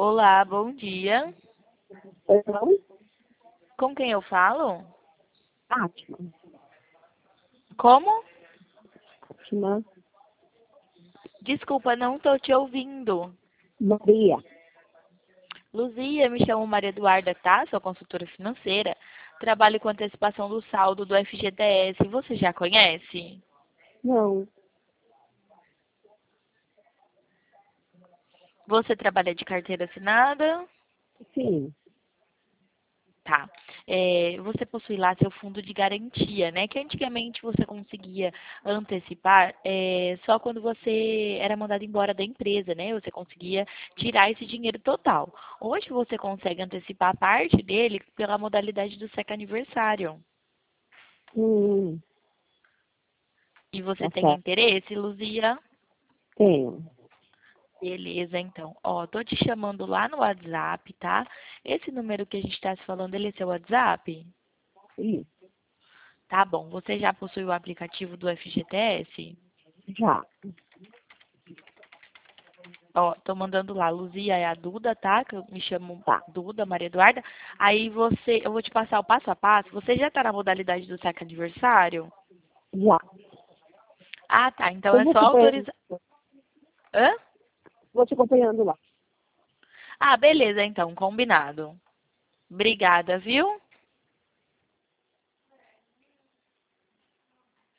Olá, bom dia. Não? Com quem eu falo? Fátima. Como? Fátima. Desculpa, não estou te ouvindo. Maria. Luzia, me chamo Maria Eduarda, tá? Sou consultora financeira. Trabalho com antecipação do saldo do FGTS. Você já conhece? Não. Você trabalha de carteira assinada? Sim. Tá. Você possui lá seu fundo de garantia, né? Que antigamente você conseguia antecipar só quando você era mandado embora da empresa, né? Você conseguia tirar esse dinheiro total. Hoje você consegue antecipar parte dele pela modalidade do Seca Aniversário. Hum, E você tá tem certo. interesse, Luzia? Tenho. Beleza, então. Ó, tô te chamando lá no WhatsApp, tá? Esse número que a gente está se falando, ele é seu WhatsApp? Isso. Tá bom. Você já possui o aplicativo do FGTS? Já. Ó, tô mandando lá. Luzia é a Duda, tá? Que eu me chamo Tá. Duda, Maria Eduarda. Aí eu vou te passar o passo a passo. Você já tá na modalidade do saque aniversário? Já. Ah, tá. Então Eu é vou só acompanhando. autorizar. Hã? Vou te acompanhando lá. Ah, beleza, então. Combinado. Obrigada, viu?